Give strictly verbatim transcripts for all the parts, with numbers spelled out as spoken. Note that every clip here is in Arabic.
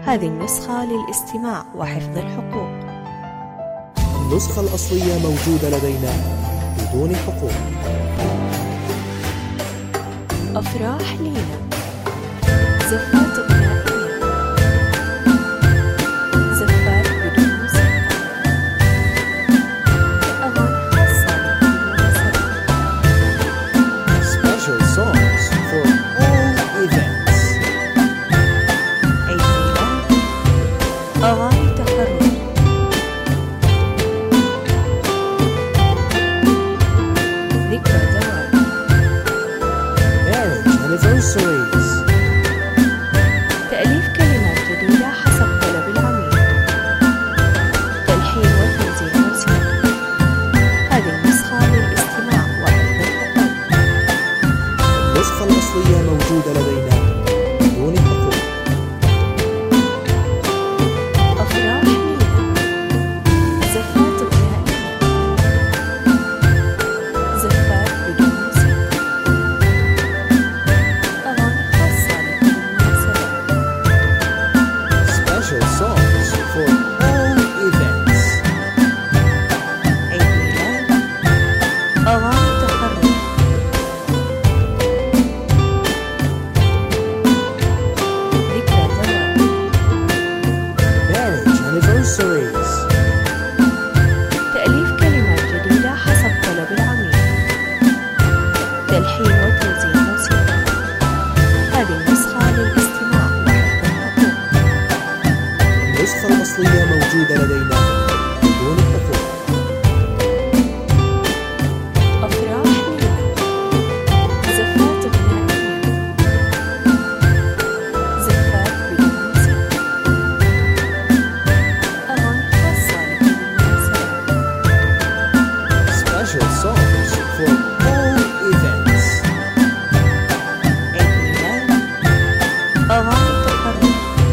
هذه النسخة للاستماع وحفظ الحقوق. النسخة الأصلية موجودة لدينا بدون حقوق. أفراح لينا، زفات غنائية، زفات بدون موسيقى، أغاني خاصة لكل المناسبات. Special songs for all events. عيد ميلاد، أغاني تخرج، ذكرى زواج، Marriage anniversaries. تأليف كلمات جديدة حسب طلب العميل، تلحين وتوزيع موسيقي. هذه النسخة للاستماع وحفظ الحقوق. النسخة الأصلية موجودة لدينا بدون حقوق. أفراح لينا، زفات غنائية، زفات بدون موسيقى، أغاني خاصة لكل المناسبات. Special songs for all events. عيد ميلاد، أغاني تخرج، ذكرى زواج، Marriage anniversaries. تأليف كلمات جديدة حسب طلب العميل، تلحين وتوزيع موسيقى. هذه النسخة للاستماع وحفظ الحقوق. النسخة الأصلية موجودة لدينا بدون حقوق. أفراح لينا، زفات غنائية، زفات بدون موسيقى، أغاني خاصة لكل المناسبات. Special songs for all events. عيد ميلاد، أغاني تخرج،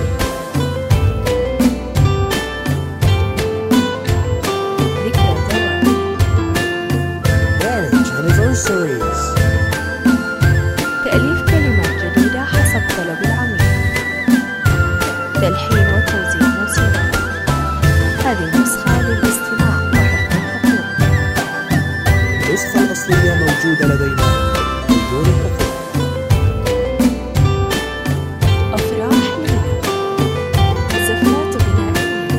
ذكرى زواج، Marriage anniversaries. تأليف كلمات جديدة حسب طلب العميل، تلحين وتوزيع موسيقى. هذه النسخة للاستماع وحفظ الحقوق. النسخة الأصلية موجودة لدينا بدون حقوق. أفراح لينا، زفات غنائية،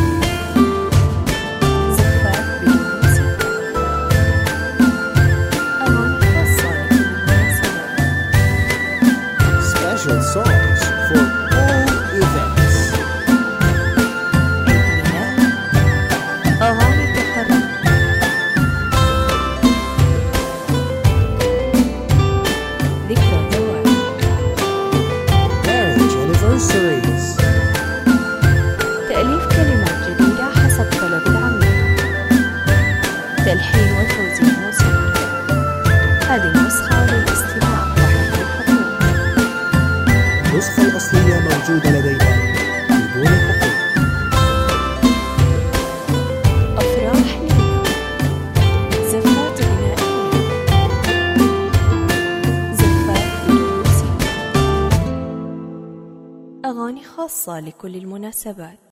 زفات بدون موسيقى، أغاني خاصة لكل المناسبات. Special songs for all events. عيد ميلاد، أغاني تخرج، ذكرى زواج، Marriage anniversaries. تأليف كلمات جديدة حسب طلب العميل، تلحين وتوزيع موسيقي. هذه النسخة للاستماع وحفظ الحقوق. النسخة الأصلية موجودة لدينا بدون حقوق. أفراح لينا، زفات غنائية، زفات بدون موسيقى، أغاني خاصة لكل المناسبات.